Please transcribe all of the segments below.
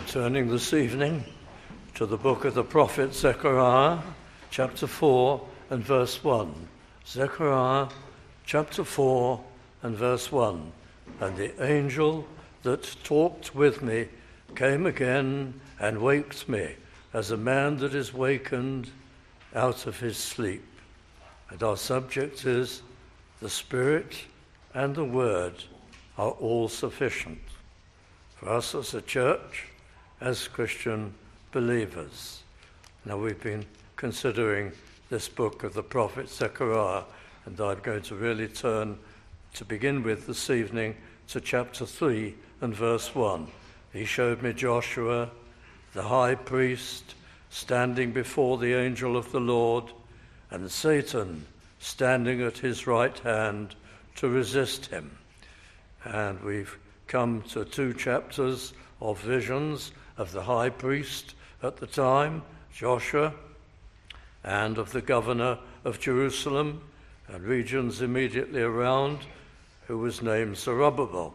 Turning this evening to the book of the prophet Zechariah, chapter 4 and verse 1. Zechariah, chapter 4 and verse 1. And the angel that talked with me came again and waked me, as a man that is wakened out of his sleep. And our subject is, the Spirit and the Word are all sufficient for us as a church, as Christian believers. Now, we've been considering this book of the prophet Zechariah, and I'm going to really turn to begin with this evening to chapter 3 and verse 1. He showed me Joshua, the high priest, standing before the angel of the Lord, and Satan standing at his right hand to resist him. And we've come to 2 chapters of visions of the high priest at the time, Joshua, and of the governor of Jerusalem and regions immediately around, who was named Zerubbabel.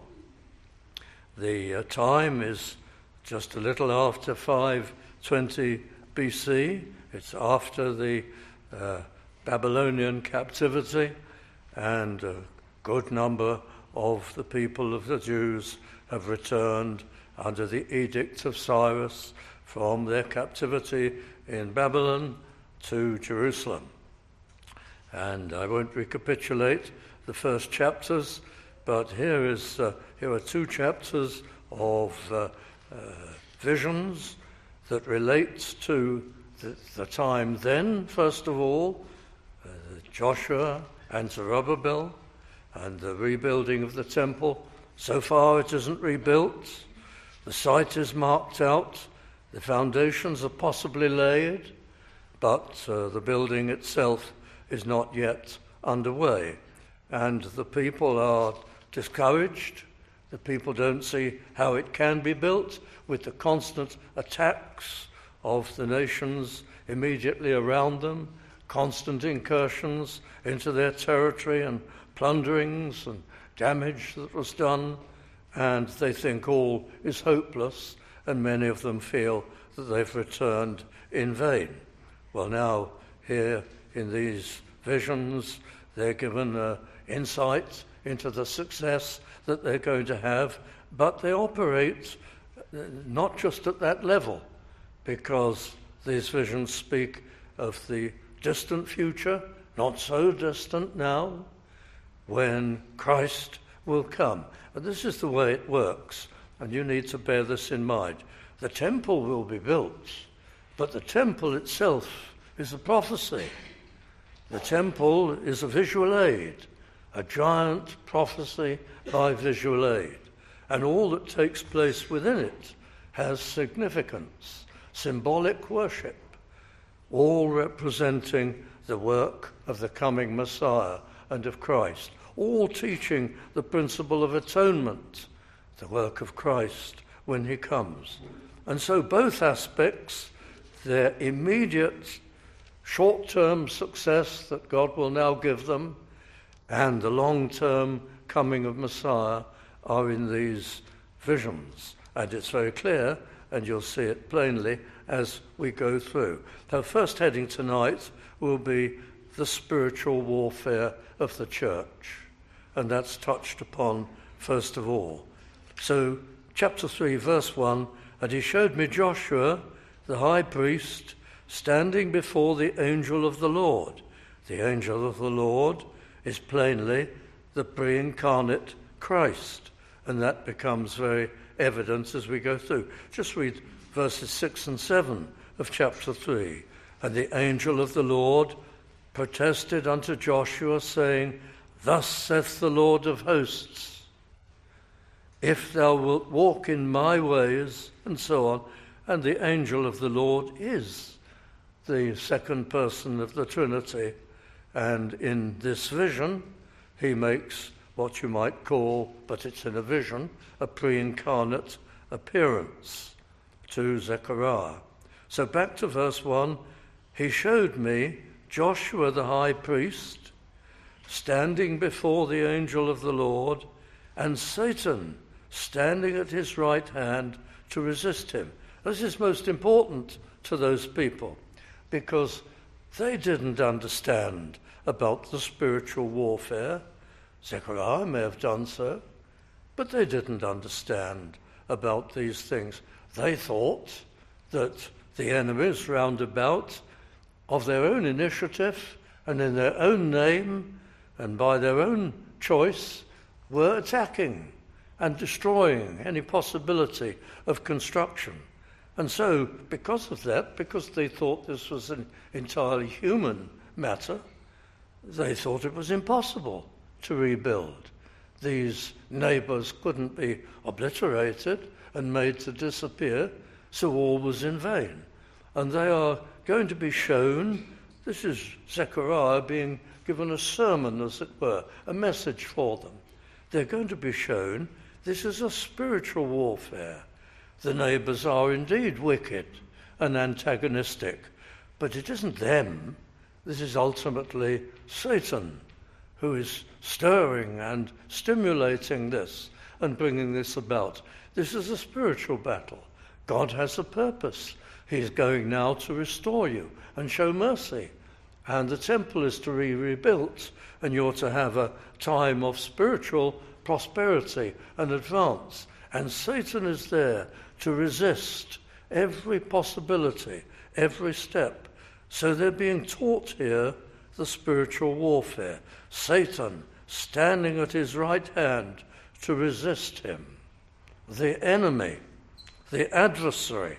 The time is just a little after 520 BC. It's after the Babylonian captivity, and a good number of the people of the Jews have returned under the edict of Cyrus from their captivity in Babylon to Jerusalem. And I won't recapitulate the first chapters, but here are 2 chapters of visions that relate to the time then, first of all, Joshua and Zerubbabel, and the rebuilding of the temple. So far it isn't rebuilt. The site is marked out. The foundations are possibly laid, but the building itself is not yet underway. And the people are discouraged. The people don't see how it can be built with the constant attacks of the nations immediately around them, constant incursions into their territory and plunderings and damage that was done, and they think all is hopeless, and many of them feel that they've returned in vain. Well, now, here in these visions, they're given insight into the success that they're going to have, but they operate not just at that level, because these visions speak of the distant future, not so distant now, when Christ will come. And this is the way it works, and you need to bear this in mind. The temple will be built, but the temple itself is a prophecy. The temple is a visual aid, a giant prophecy by visual aid, and all that takes place within it has significance, symbolic worship, all representing the work of the coming Messiah and of Christ, all teaching the principle of atonement, the work of Christ when he comes. And so both aspects, their immediate short-term success that God will now give them, and the long-term coming of Messiah, are in these visions. And it's very clear, and you'll see it plainly as we go through. The first heading tonight will be the spiritual warfare of the church, and that's touched upon first of all. So, chapter 3, verse 1, and he showed me Joshua, the high priest, standing before the angel of the Lord. The angel of the Lord is plainly the pre-incarnate Christ, and that becomes very evident as we go through. Just read verses 6 and 7 of chapter 3. And the angel of the Lord protested unto Joshua, saying, Thus saith the Lord of hosts, if thou wilt walk in my ways, and so on. And the angel of the Lord is the second person of the Trinity. And in this vision, he makes what you might call, but it's in a vision, a pre-incarnate appearance to Zechariah. So back to verse 1, he showed me Joshua the high priest standing before the angel of the Lord, and Satan standing at his right hand to resist him. This is most important to those people because they didn't understand about the spiritual warfare. Zechariah may have done so, but they didn't understand about these things. They thought that the enemies round about, of their own initiative and in their own name and by their own choice, were attacking and destroying any possibility of construction. And so, because of that, because they thought this was an entirely human matter, they thought it was impossible to rebuild. These neighbours couldn't be obliterated and made to disappear, so all was in vain. And they are going to be shown, this is Zechariah being given a sermon, as it were, a message for them. They're going to be shown this is a spiritual warfare. The neighbours are indeed wicked and antagonistic, but it isn't them. This is ultimately Satan who is stirring and stimulating this and bringing this about. This is a spiritual battle. God has a purpose. He's going now to restore you and show mercy. And the temple is to be rebuilt, and you're to have a time of spiritual prosperity and advance. And Satan is there to resist every possibility, every step. So they're being taught here the spiritual warfare. Satan standing at his right hand to resist him. The enemy, the adversary.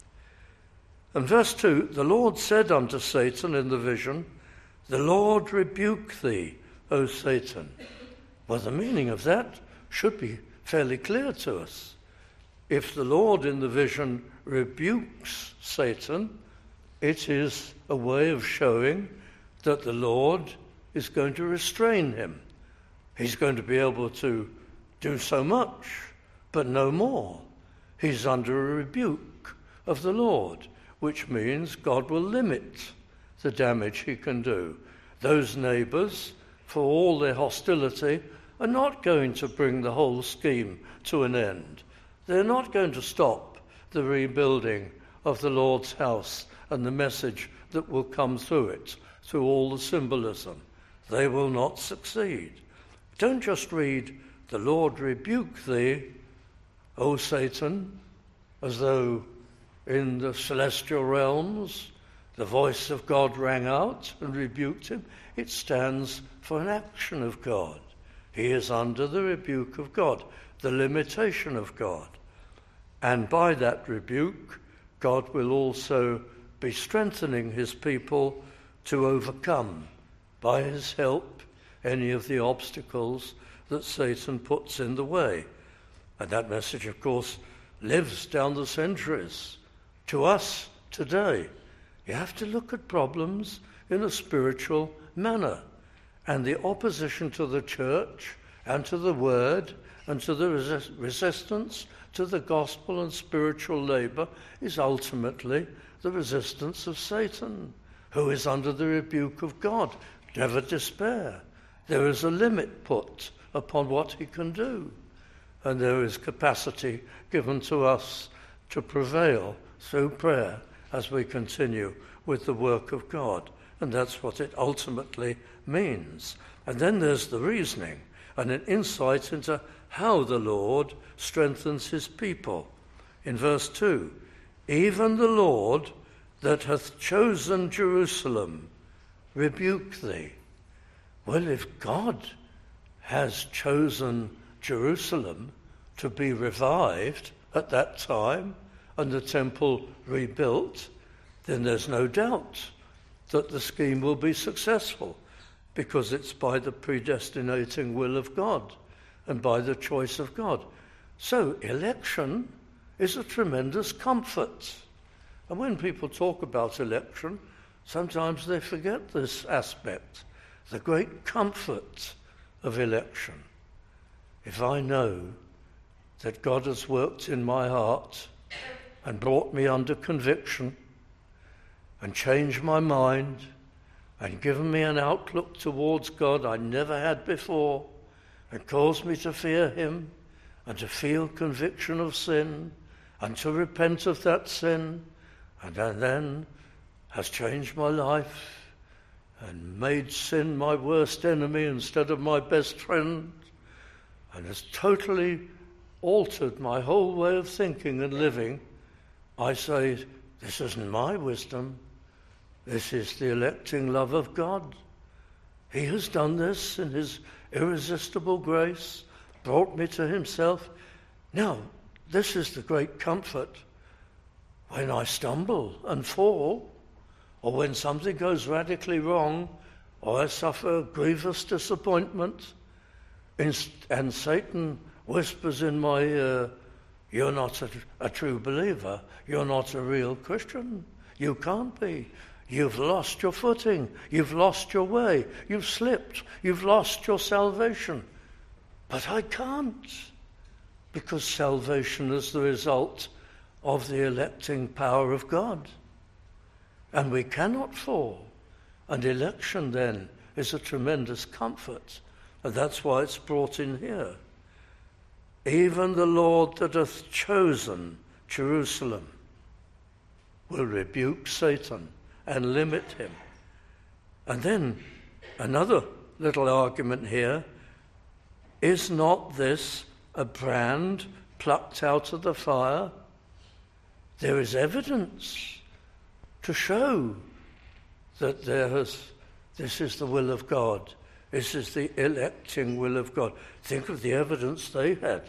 And verse 2, the Lord said unto Satan in the vision, the Lord rebuke thee, O Satan. Well, the meaning of that should be fairly clear to us. If the Lord in the vision rebukes Satan, it is a way of showing that the Lord is going to restrain him. He's going to be able to do so much, but no more. He's under a rebuke of the Lord, which means God will limit the damage he can do. Those neighbours, for all their hostility, are not going to bring the whole scheme to an end. They're not going to stop the rebuilding of the Lord's house and the message that will come through it, through all the symbolism. They will not succeed. Don't just read, the Lord rebuke thee, O Satan, as though in the celestial realms the voice of God rang out and rebuked him. It stands for an action of God. He is under the rebuke of God, the limitation of God. And by that rebuke, God will also be strengthening his people to overcome, by his help, any of the obstacles that Satan puts in the way. And that message, of course, lives down the centuries to us today. You have to look at problems in a spiritual manner. And the opposition to the church and to the word and to the resistance to the gospel and spiritual labour is ultimately the resistance of Satan, who is under the rebuke of God. Never despair. There is a limit put upon what he can do. And there is capacity given to us to prevail through prayer as we continue with the work of God. And that's what it ultimately means. And then there's the reasoning and an insight into how the Lord strengthens his people. In verse 2, even the Lord that hath chosen Jerusalem rebuke thee. Well, if God has chosen Jerusalem to be revived at that time and the temple rebuilt, then there's no doubt that the scheme will be successful, because it's by the predestinating will of God and by the choice of God. So election is a tremendous comfort. And when people talk about election, sometimes they forget this aspect, the great comfort of election. If I know that God has worked in my heart and brought me under conviction and changed my mind and given me an outlook towards God I never had before and caused me to fear him and to feel conviction of sin and to repent of that sin, and then has changed my life and made sin my worst enemy instead of my best friend, and has totally altered my whole way of thinking and living, I say, this isn't my wisdom. This is the electing love of God. He has done this in his irresistible grace, brought me to himself. Now, this is the great comfort. When I stumble and fall, or when something goes radically wrong, or I suffer grievous disappointment, and Satan whispers in my ear, you're not a true believer, you're not a real Christian, you can't be. You've lost your footing, you've lost your way, you've slipped, you've lost your salvation. But I can't, because salvation is the result of the electing power of God. And we cannot fall. And election then is a tremendous comfort. And that's why it's brought in here. Even the Lord that hath chosen Jerusalem will rebuke Satan and limit him. And then another little argument here, is not this a brand plucked out of the fire? There is evidence to show that this is the will of God. This is the electing will of God. Think of the evidence they had.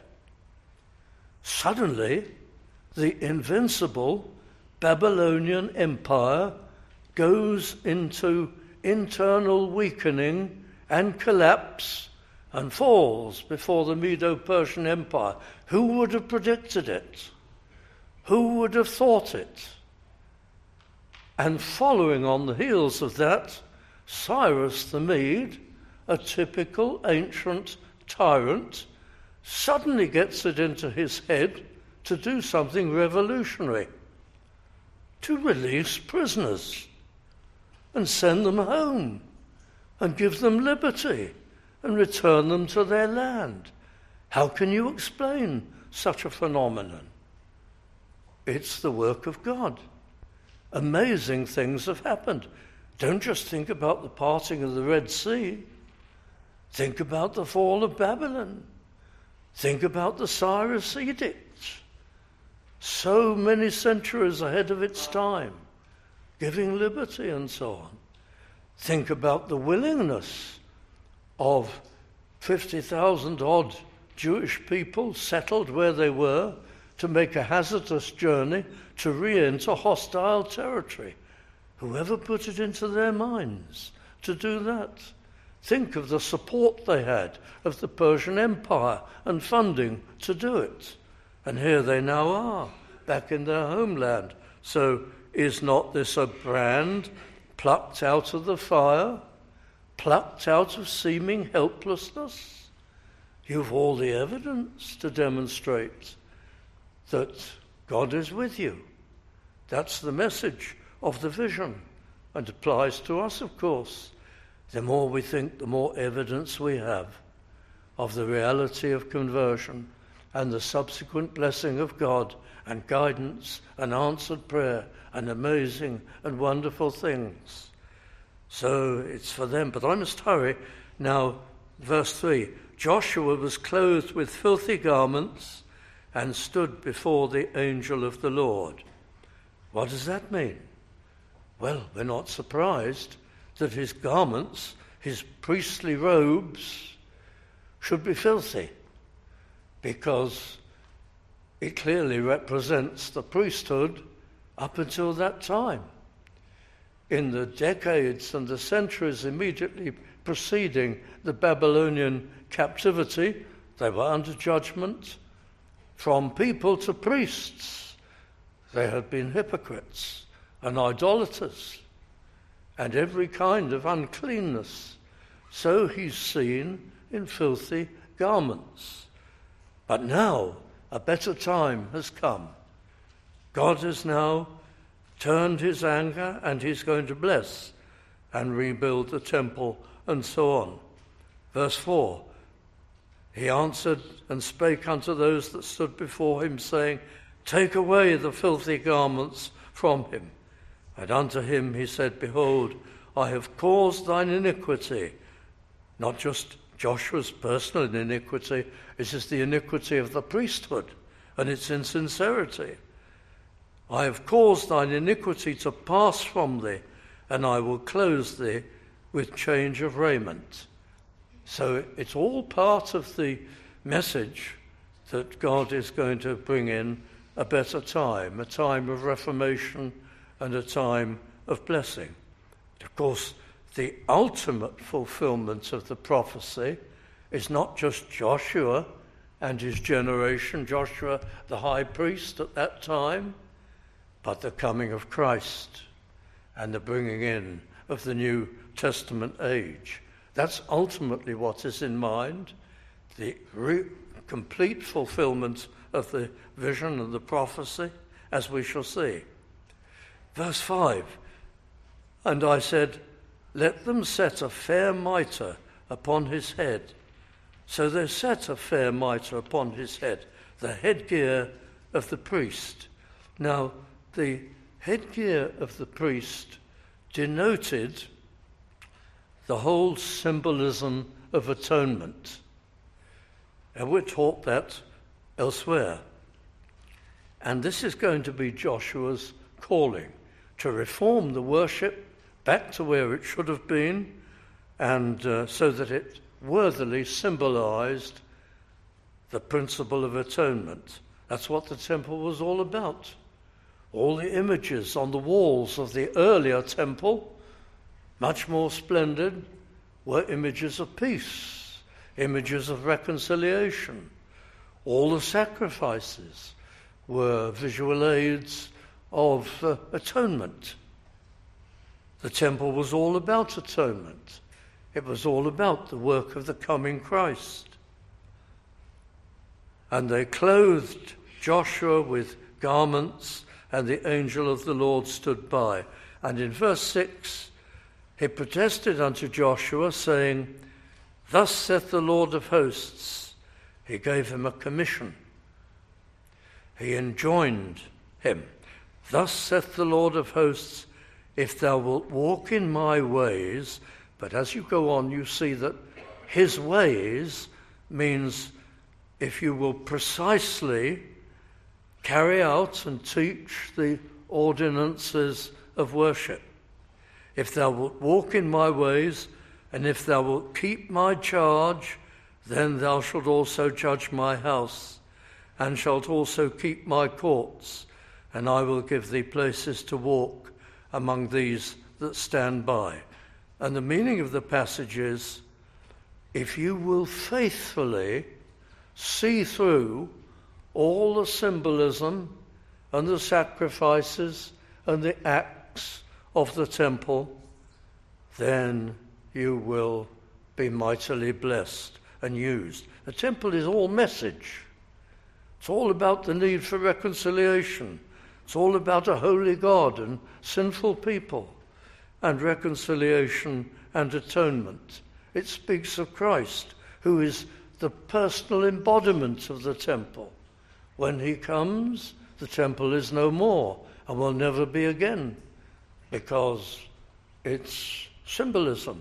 Suddenly, the invincible Babylonian Empire goes into internal weakening and collapse and falls before the Medo-Persian Empire. Who would have predicted it? Who would have thought it? And following on the heels of that, Cyrus the Mede, a typical ancient tyrant, suddenly gets it into his head to do something revolutionary, to release prisoners and send them home and give them liberty and return them to their land. How can you explain such a phenomenon? It's the work of God. Amazing things have happened. Don't just think about the parting of the Red Sea. Think about the fall of Babylon. Think about the Cyrus Edict. So many centuries ahead of its time, giving liberty and so on. Think about the willingness of 50,000 odd Jewish people settled where they were to make a hazardous journey to re-enter hostile territory. Whoever put it into their minds to do that? Think of the support they had of the Persian Empire and funding to do it. And here they now are, back in their homeland. So is not this a brand plucked out of the fire, plucked out of seeming helplessness? You've all the evidence to demonstrate that God is with you. That's the message of the vision, and applies to us, of course. The more we think, the more evidence we have of the reality of conversion and the subsequent blessing of God and guidance and answered prayer and amazing and wonderful things. So it's for them. But I must hurry. Now, verse 3. Joshua was clothed with filthy garments and stood before the angel of the Lord. What does that mean? Well, we're not surprised that his garments, his priestly robes, should be filthy, because it clearly represents the priesthood up until that time. In the decades and the centuries immediately preceding the Babylonian captivity, they were under judgment from people to priests. They had been hypocrites and idolaters and every kind of uncleanness. So he's seen in filthy garments. But now a better time has come. God has now turned his anger, and he's going to bless and rebuild the temple and so on. Verse 4, he answered and spake unto those that stood before him, saying, take away the filthy garments from him. And unto him he said, Behold, I have caused thine iniquity. Not just Joshua's personal iniquity, it is the iniquity of the priesthood and its insincerity. I have caused thine iniquity to pass from thee, and I will clothe thee with change of raiment. So it's all part of the message that God is going to bring in a better time, a time of reformation and a time of blessing. Of course, the ultimate fulfillment of the prophecy is not just Joshua and his generation, Joshua the high priest at that time, but the coming of Christ and the bringing in of the New Testament age. That's ultimately what is in mind, the complete fulfillment of the vision and the prophecy, as we shall see. Verse 5, and I said, let them set a fair mitre upon his head. So they set a fair mitre upon his head, the headgear of the priest. Now, the headgear of the priest denoted the whole symbolism of atonement. And we're taught that elsewhere. And this is going to be Joshua's calling, to reform the worship back to where it should have been, and so that it worthily symbolized the principle of atonement. That's what the temple was all about. All the images on the walls of the earlier temple, much more splendid, were images of peace, images of reconciliation. All the sacrifices were visual aids of atonement. The temple was all about atonement. It was all about the work of the coming Christ. And they clothed Joshua with garments, and the angel of the Lord stood by. And in verse 6, he protested unto Joshua, saying, Thus saith the Lord of hosts. He gave him a commission. He enjoined him, Thus saith the Lord of hosts, if thou wilt walk in my ways. But as you go on, you see that his ways means if you will precisely carry out and teach the ordinances of worship. If thou wilt walk in my ways, and if thou wilt keep my charge, then thou shalt also judge my house, and shalt also keep my courts, and I will give thee places to walk among these that stand by. And the meaning of the passage is, if you will faithfully see through all the symbolism and the sacrifices and the acts of the temple, then you will be mightily blessed and used. The temple is all message. It's all about the need for reconciliation. It's all about a holy God and sinful people, and reconciliation and atonement. It speaks of Christ, who is the personal embodiment of the temple. When he comes, the temple is no more and will never be again, because it's symbolism,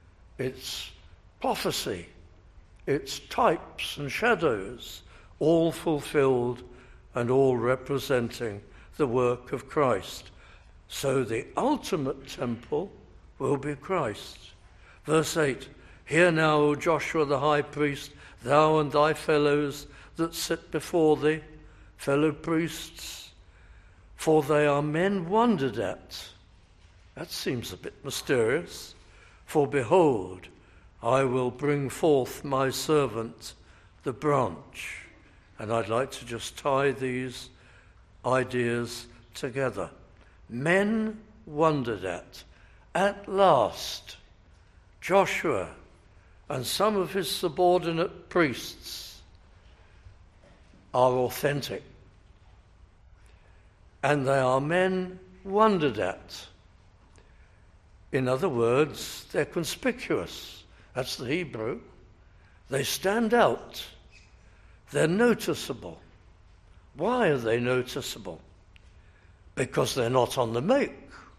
it's prophecy, it's types and shadows, all fulfilled and all representing the work of Christ. So the ultimate temple will be Christ. Verse 8, Hear now, O Joshua the high priest, thou and thy fellows that sit before thee, fellow priests, for they are men wondered at. That seems a bit mysterious. For behold, I will bring forth my servant, the branch. And I'd like to just tie these ideas together. Men wondered at last, Joshua and some of his subordinate priests are authentic. And they are men wondered at. In other words, they're conspicuous. That's the Hebrew. They stand out. They're noticeable. Why are they noticeable? Because they're not on the make.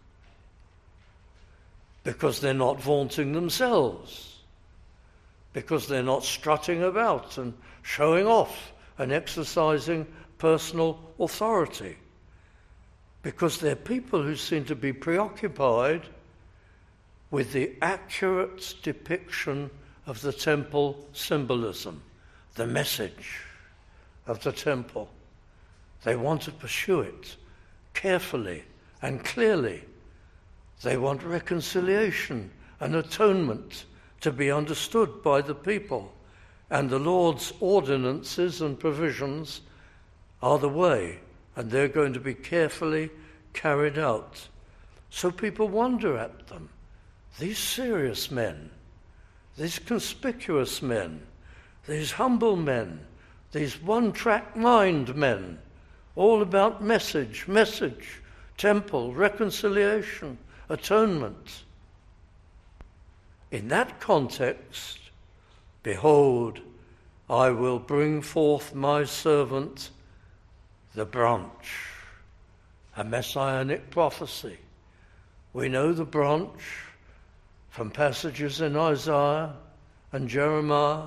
Because they're not vaunting themselves. Because they're not strutting about and showing off and exercising personal authority. Because they're people who seem to be preoccupied with the accurate depiction of the temple symbolism, the message of the temple. They want to pursue it carefully and clearly. They want reconciliation and atonement to be understood by the people, and the Lord's ordinances and provisions are the way, and they're going to be carefully carried out. So people wonder at them. These serious men, these conspicuous men, these humble men, these one-track mind men, all about message, temple, reconciliation, atonement. In that context, behold, I will bring forth my servant, the branch, a messianic prophecy. We know the branch from passages in Isaiah and Jeremiah,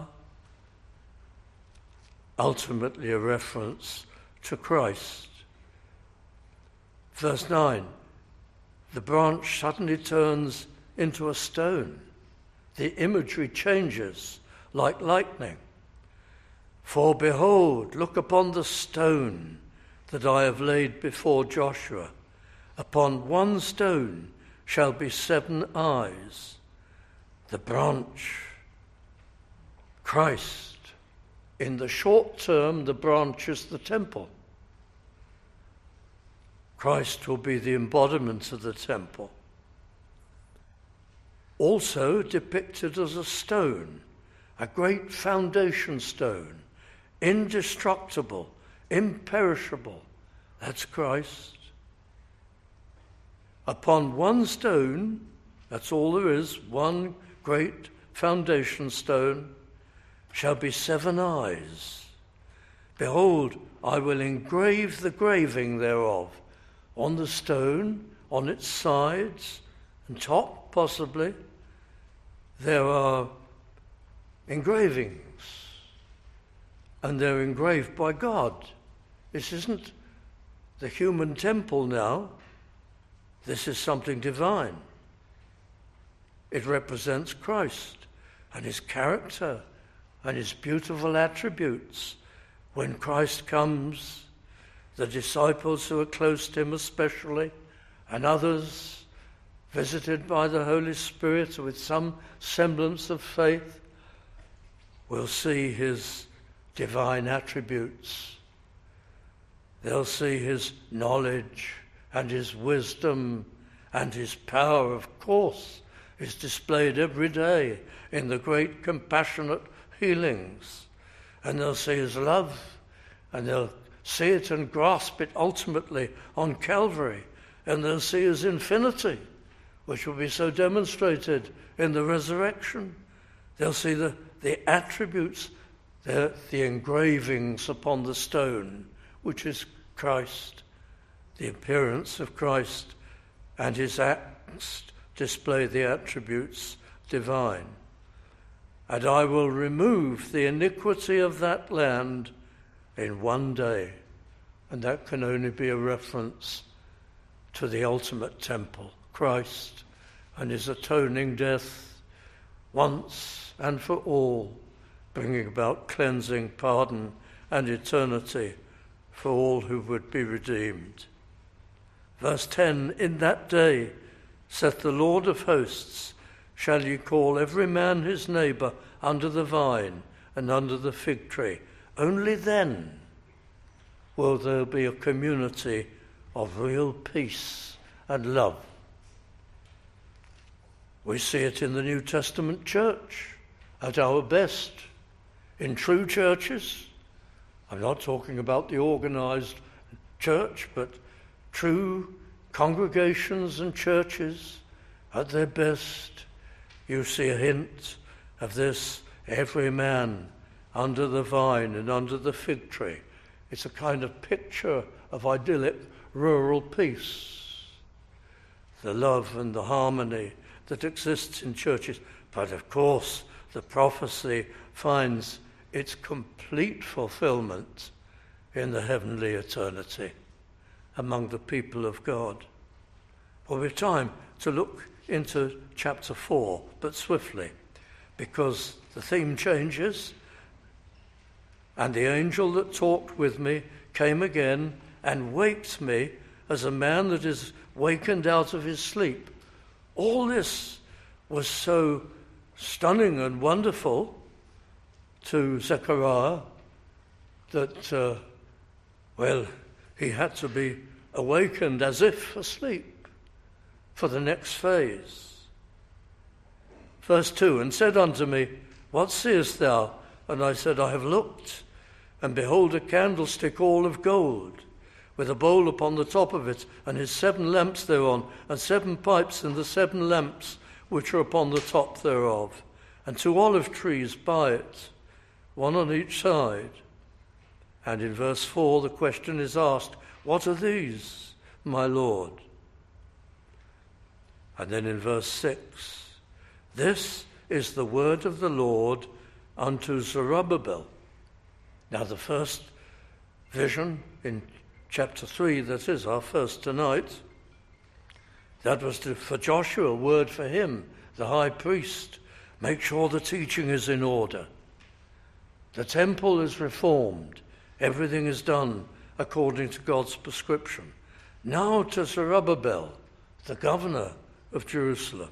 ultimately a reference to Christ. Verse 9, the branch suddenly turns into a stone. The imagery changes like lightning. For behold, look upon the stone that I have laid before Joshua. Upon one stone shall be 7 eyes. The branch, Christ. In the short term, the branch is the temple. Christ will be the embodiment of the temple. Also depicted as a stone, a great foundation stone, indestructible, imperishable. That's Christ. Upon one stone, that's all there is, one great foundation stone, shall be 7 eyes. Behold, I will engrave the graving thereof on the stone, on its sides, and top, possibly. There are engravings, and they're engraved by God. This isn't the human temple now. This is something divine. It represents Christ and his character and his beautiful attributes. When Christ comes, the disciples who are close to him especially, and others visited by the Holy Spirit with some semblance of faith, will see his divine attributes. They'll see his knowledge and his wisdom and his power, of course, is displayed every day in the great compassionate healings. And they'll see his love, and they'll see it and grasp it ultimately on Calvary. And they'll see his infinity, which will be so demonstrated in the resurrection. They'll see the attributes, the engravings upon the stone, which is Christ, the appearance of Christ, and his acts display the attributes divine. And I will remove the iniquity of that land in one day. And that can only be a reference to the ultimate temple, Christ, and his atoning death once and for all, bringing about cleansing, pardon, and eternity for all who would be redeemed. Verse 10, in that day, saith the Lord of hosts, shall ye call every man his neighbour under the vine and under the fig tree. Only then will there be a community of real peace and love. We see it in the New Testament church at our best. In true churches, I'm not talking about the organized church, but true congregations and churches at their best, you see a hint of this. Every man under the vine and under the fig tree It's a kind of picture of idyllic rural peace, the love and the harmony that exists in churches. But of course, the prophecy finds its complete fulfillment in the heavenly eternity among the people of God. Well, we have time to look into chapter 4, but swiftly, because the theme changes. And the angel that talked with me came again and waked me as a man that is wakened out of his sleep. All this was so stunning and wonderful to Zechariah that, he had to be awakened as if asleep for the next phase. Verse 2, and said unto me, what seest thou? And I said, I have looked, and behold a candlestick all of gold, with a bowl upon the top of it, and his 7 lamps thereon, and 7 pipes in the 7 lamps which are upon the top thereof, and 2 olive trees by it, one on each side. And in verse 4 the question is asked, what are these, my Lord? And then in verse 6, this is the word of the Lord unto Zerubbabel. Now the first vision in chapter 3, that is our first tonight, that was for Joshua, a word for him, the high priest. Make sure the teaching is in order. The temple is reformed. Everything is done according to God's prescription. Now to Zerubbabel, the governor of Jerusalem,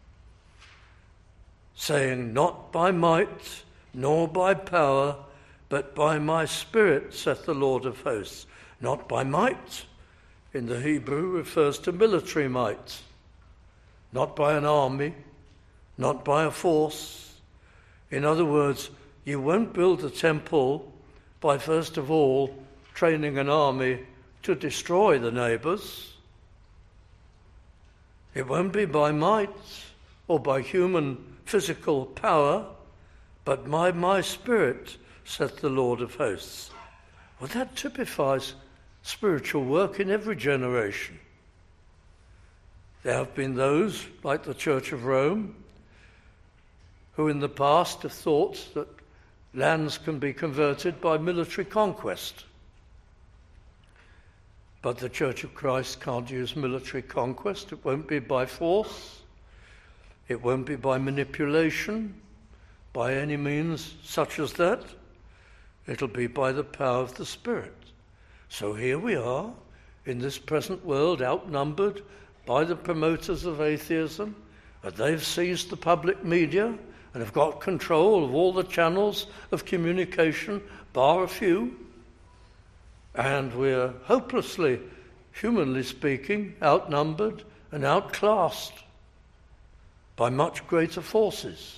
saying, not by might, nor by power, but by my Spirit, saith the Lord of hosts. Not by might, in the Hebrew, refers to military might. Not by an army, not by a force. In other words, you won't build a temple by first of all training an army to destroy the neighbours. It won't be by might or by human physical power, but by my Spirit, saith the Lord of hosts. Well, that typifies spiritual work in every generation. There have been those, like the Church of Rome, who in the past have thought that lands can be converted by military conquest. But the Church of Christ can't use military conquest. It won't be by force. It won't be by manipulation, by any means such as that. It'll be by the power of the Spirit. So here we are, in this present world, outnumbered by the promoters of atheism, and they've seized the public media and have got control of all the channels of communication, bar a few. And we're hopelessly, humanly speaking, outnumbered and outclassed by much greater forces.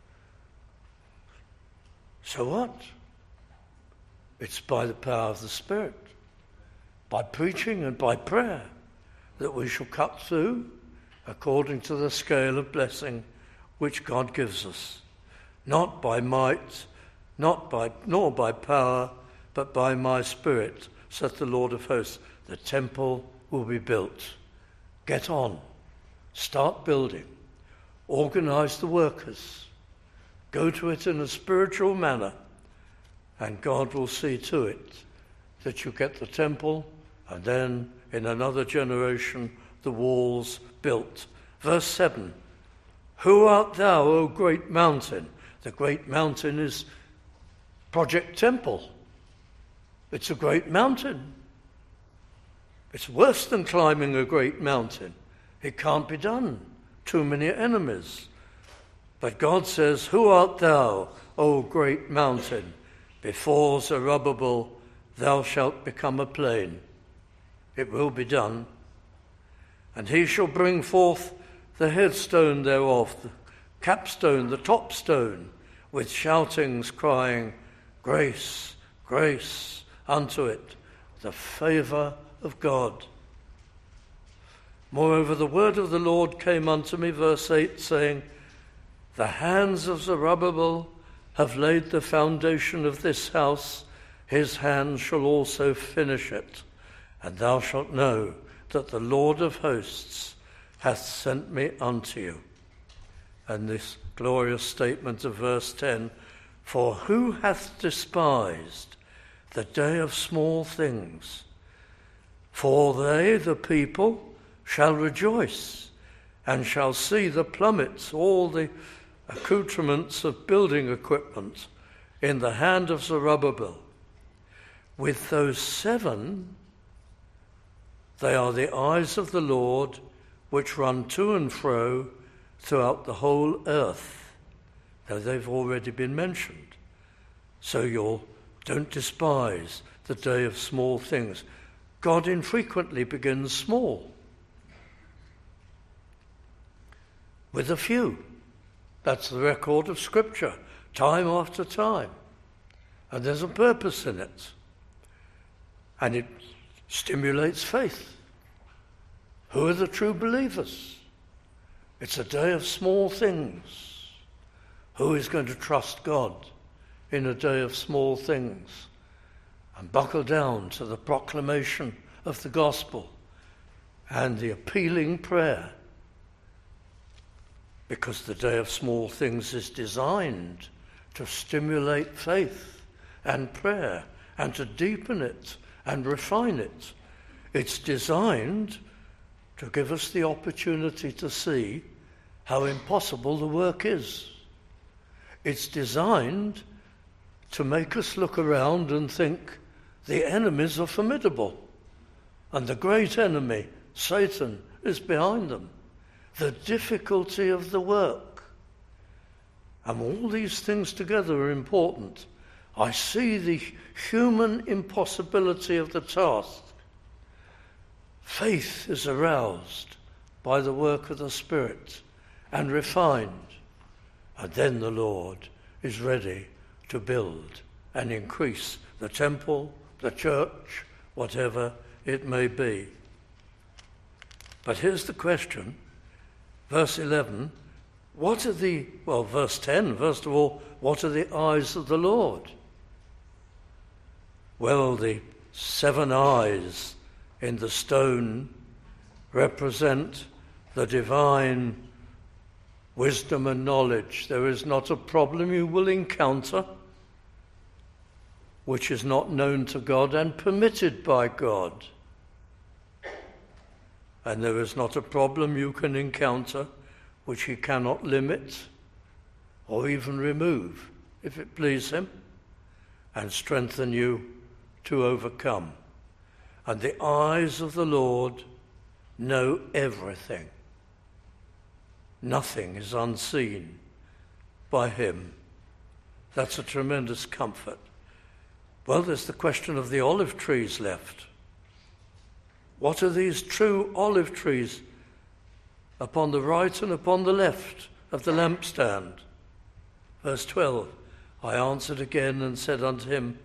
So what? It's by the power of the Spirit, by preaching and by prayer, that we shall cut through according to the scale of blessing which God gives us. Not by might, nor by power, but by my Spirit, saith the Lord of hosts. The temple will be built. Get on. Start building. Organize the workers. Go to it in a spiritual manner, and God will see to it that you get the temple, and then in another generation the walls built. Verse 7, who art thou, O great mountain? The great mountain is Project Temple. It's a great mountain. It's worse than climbing a great mountain. It can't be done. Too many enemies. But God says, who art thou, O great mountain? Before Zerubbabel thou shalt become a plain. It will be done. And he shall bring forth the headstone thereof, the capstone, the top stone, with shoutings crying, grace, grace unto it, the favour of God. Moreover, the word of the Lord came unto me, verse 8, saying, the hands of Zerubbabel have laid the foundation of this house, his hand shall also finish it. And thou shalt know that the Lord of hosts hath sent me unto you. And this glorious statement of verse 10, for who hath despised the day of small things? For they, the people, shall rejoice, and shall see the plummets, all the accoutrements of building equipment, in the hand of Zerubbabel. With those 7, they are the eyes of the Lord, which run to and fro throughout the whole earth. Now, they've already been mentioned. So don't despise the day of small things. God infrequently begins small, with a few. That's the record of Scripture, time after time. And there's a purpose in it. And it stimulates faith. Who are the true believers? It's a day of small things. Who is going to trust God in a day of small things and buckle down to the proclamation of the gospel and the appealing prayer? Because the day of small things is designed to stimulate faith and prayer and to deepen it and refine it. It's designed to give us the opportunity to see how impossible the work is. It's designed to make us look around and think the enemies are formidable, and the great enemy, Satan, is behind them. The difficulty of the work. And all these things together are important. I see the human impossibility of the task. Faith is aroused by the work of the Spirit and refined. And then the Lord is ready to build and increase the temple, the church, whatever it may be. But here's the question. Verse 11, verse 10, first of all, what are the eyes of the Lord? Well, the 7 eyes in the stone represent the divine wisdom and knowledge. There is not a problem you will encounter which is not known to God and permitted by God. And there is not a problem you can encounter which he cannot limit or even remove, if it please him, and strengthen you to overcome. And the eyes of the Lord know everything. Nothing is unseen by him. That's a tremendous comfort. Well, there's the question of the olive trees left. What are these true olive trees upon the right and upon the left of the lampstand? Verse 12, I answered again and said unto him,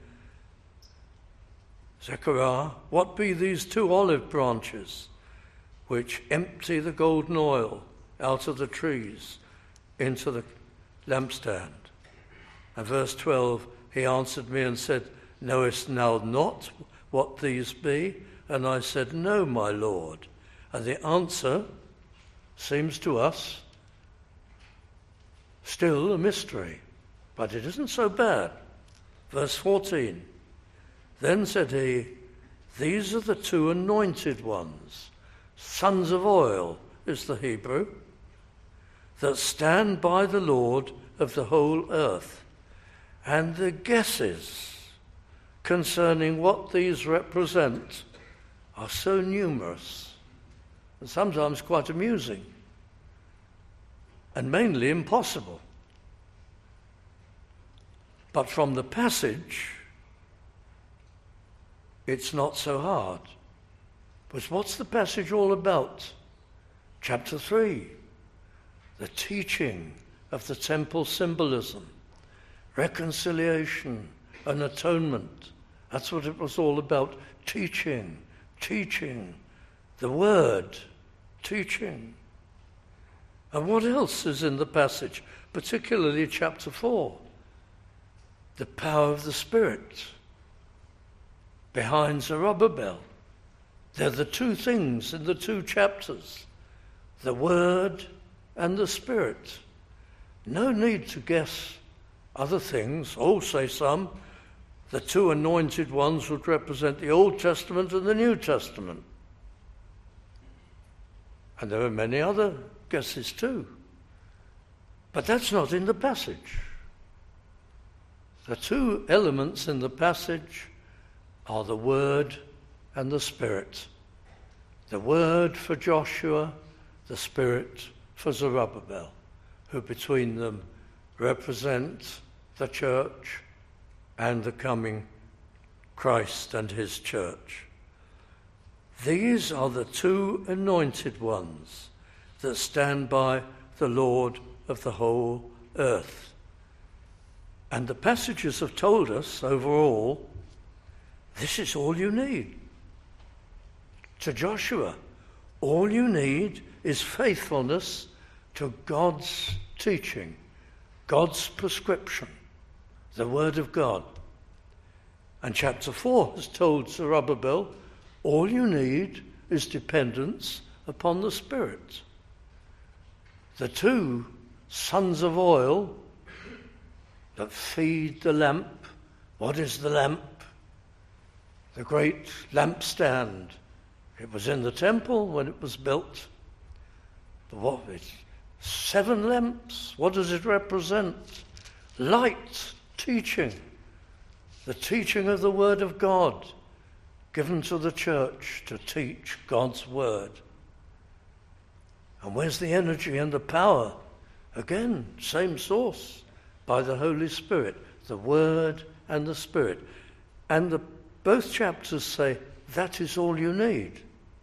Zechariah, what be these 2 olive branches which empty the golden oil out of the trees into the lampstand? And verse 12, he answered me and said, Knowest thou not what these be? And I said, No, my Lord. And the answer seems to us still a mystery, but it isn't so bad. Verse 14, then said he, These are the 2 anointed ones, sons of oil is the Hebrew, that stand by the Lord of the whole earth. And the guesses concerning what these represent are so numerous and sometimes quite amusing and mainly impossible. But from the passage, it's not so hard. But what's the passage all about? Chapter 3, the teaching of the temple symbolism, reconciliation and atonement. That's what it was all about. Teaching, the word, teaching. And what else is in the passage, particularly chapter 4? The power of the Spirit, behind Zerubbabel. They're the two things in the two chapters, the Word and the Spirit. No need to guess other things. Oh, say some, the two anointed ones would represent the Old Testament and the New Testament. And there are many other guesses too. But that's not in the passage. The two elements in the passage are the Word and the Spirit. The Word for Joshua, the Spirit for Zerubbabel, who between them represent the church and the coming Christ and his church. These are the two anointed ones that stand by the Lord of the whole earth. And the passages have told us overall, this is all you need. To Joshua, all you need is faithfulness to God's teaching, God's prescription, the Word of God. And chapter 4 has told Zerubbabel, all you need is dependence upon the Spirit. The two sons of oil that feed the lamp. What is the lamp? The great lampstand. It was in the temple when it was built. What? It's 7 lamps. What does it represent? Light, teaching. The teaching of the Word of God given to the church to teach God's Word. And where's the energy and the power? Again, same source, by the Holy Spirit, the Word and the Spirit. And both chapters say that is all you need.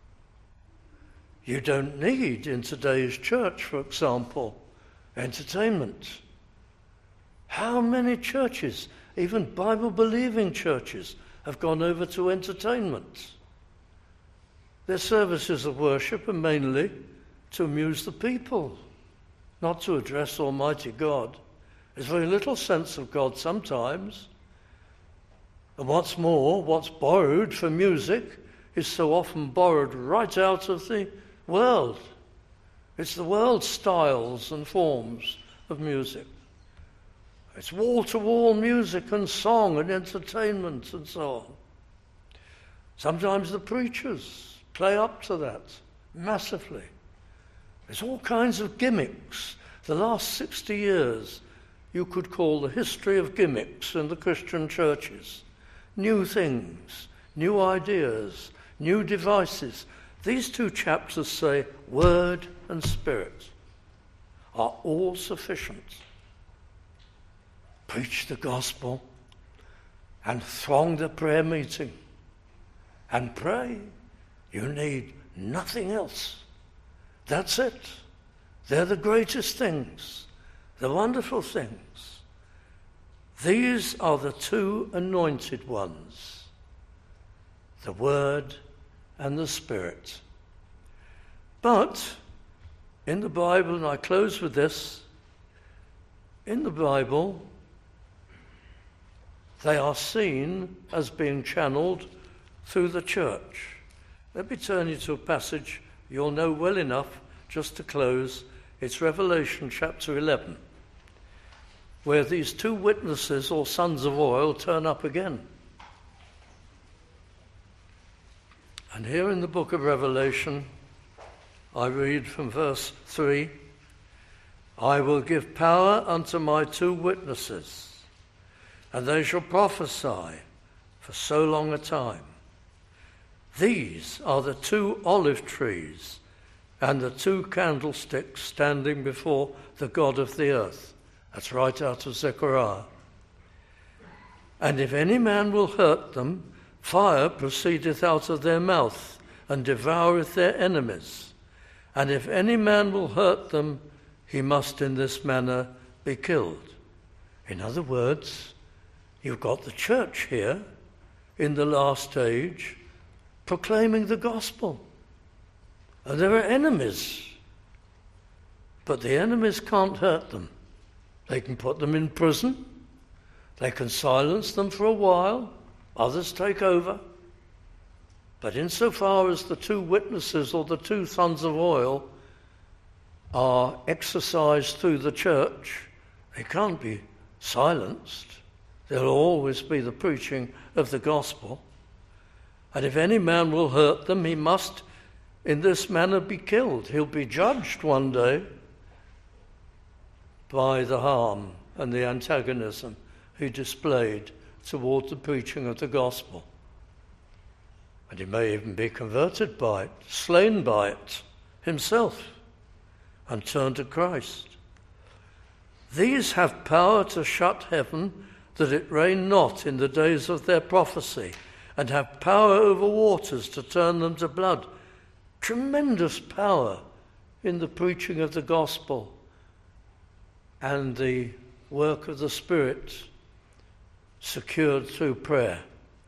You don't need, in today's church, for example, entertainment. How many churches, even Bible-believing churches, have gone over to entertainment? Their services of worship are mainly to amuse the people, not to address Almighty God. There's very little sense of God sometimes. And what's more, what's borrowed for music is so often borrowed right out of the world. It's the world's styles and forms of music. It's wall-to-wall music and song and entertainment and so on. Sometimes the preachers play up to that massively. There's all kinds of gimmicks. The last 60 years you could call the history of gimmicks in the Christian churches. New things, new ideas, new devices. These two chapters say Word and Spirit are all sufficient. Preach the gospel and throng the prayer meeting and pray. You need nothing else. That's it. They're the greatest things, the wonderful things. These are the two anointed ones, the Word and the Spirit. But in the Bible, and I close with this, in the Bible, they are seen as being channeled through the church. Let me turn you to a passage you'll know well enough just to close. It's Revelation chapter 11, where these two witnesses or sons of oil turn up again. And here in the book of Revelation, I read from verse 3, I will give power unto my two witnesses, and they shall prophesy for so long a time. These are the two olive trees and the two candlesticks standing before the God of the earth. That's right out of Zechariah. And if any man will hurt them, fire proceedeth out of their mouth, and devoureth their enemies. And if any man will hurt them, he must in this manner be killed. In other words, you've got the church here in the last age proclaiming the gospel. And there are enemies, but the enemies can't hurt them. They can put them in prison. They can silence them for a while. Others take over. But insofar as the two witnesses or the two sons of oil are exercised through the church, they can't be silenced. There'll always be the preaching of the gospel. And if any man will hurt them, he must in this manner be killed. He'll be judged one day by the harm and the antagonism he displayed toward the preaching of the gospel. And he may even be converted by it, slain by it himself, and turn to Christ. These have power to shut heaven, that it rain not in the days of their prophecy, and have power over waters to turn them to blood. Tremendous power in the preaching of the gospel and the work of the Spirit secured through prayer.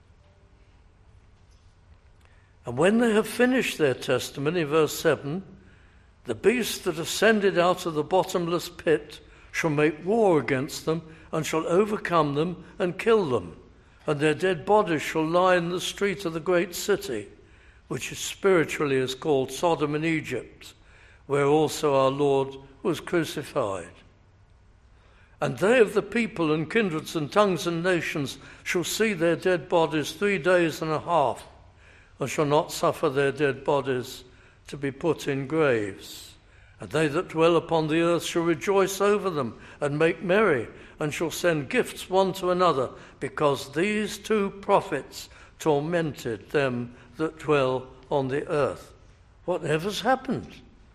And when they have finished their testimony, verse 7, the beast that ascended out of the bottomless pit shall make war against them and shall overcome them and kill them, and their dead bodies shall lie in the street of the great city, which spiritually is called Sodom and Egypt, where also our Lord was crucified. And they of the people and kindreds and tongues and nations shall see their dead bodies 3 days and a half, and shall not suffer their dead bodies to be put in graves. And they that dwell upon the earth shall rejoice over them and make merry, and shall send gifts one to another, because these two prophets tormented them that dwell on the earth. Whatever's happened?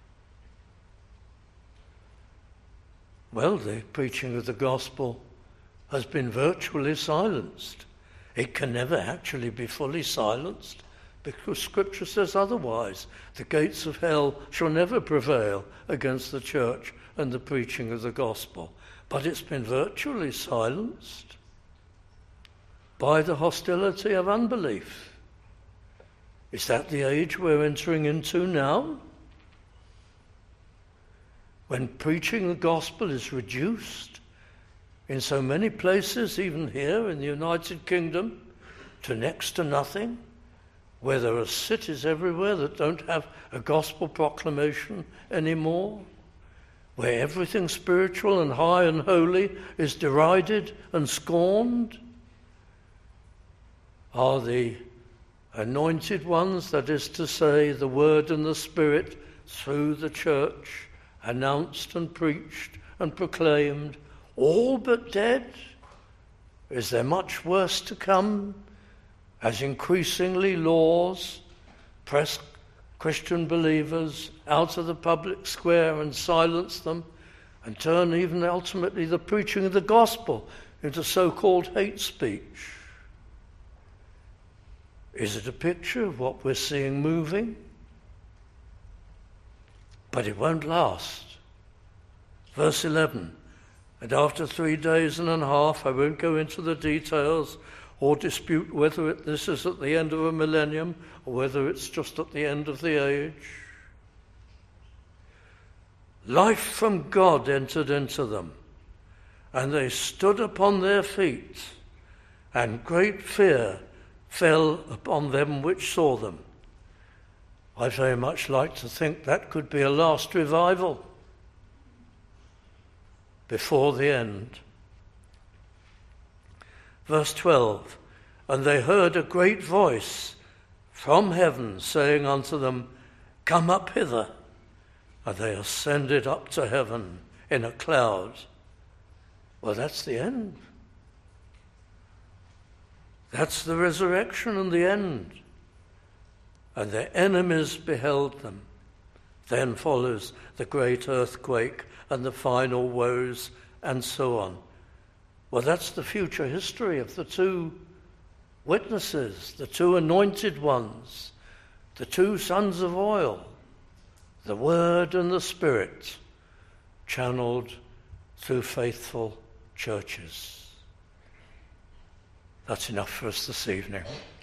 Well, the preaching of the gospel has been virtually silenced. It can never actually be fully silenced, because Scripture says otherwise. The gates of hell shall never prevail against the church and the preaching of the gospel. But it's been virtually silenced by the hostility of unbelief. Is that the age we're entering into now? When preaching the gospel is reduced in so many places, even here in the United Kingdom, to next to nothing, where there are cities everywhere that don't have a gospel proclamation anymore, where everything spiritual and high and holy is derided and scorned, are the anointed ones, that is to say, the word and the Spirit through the church, announced and preached and proclaimed, all but dead? Is there much worse to come, as increasingly laws press Christian believers out of the public square and silence them, and turn even ultimately the preaching of the gospel into so-called hate speech? Is it a picture of what we're seeing moving? But it won't last. Verse 11, and after 3 days and a half, I won't go into the details or dispute whether this is at the end of a millennium or whether it's just at the end of the age. Life from God entered into them, and they stood upon their feet, and great fear fell upon them which saw them. I very much like to think that could be a last revival before the end. Verse 12, and they heard a great voice from heaven saying unto them, come up hither. And they ascended up to heaven in a cloud. Well, that's the end. That's the resurrection and the end. And their enemies beheld them. Then follows the great earthquake and the final woes and so on. Well, that's the future history of the two witnesses, the two anointed ones, the two sons of oil, the Word and the Spirit, channeled through faithful churches. That's enough for us this evening.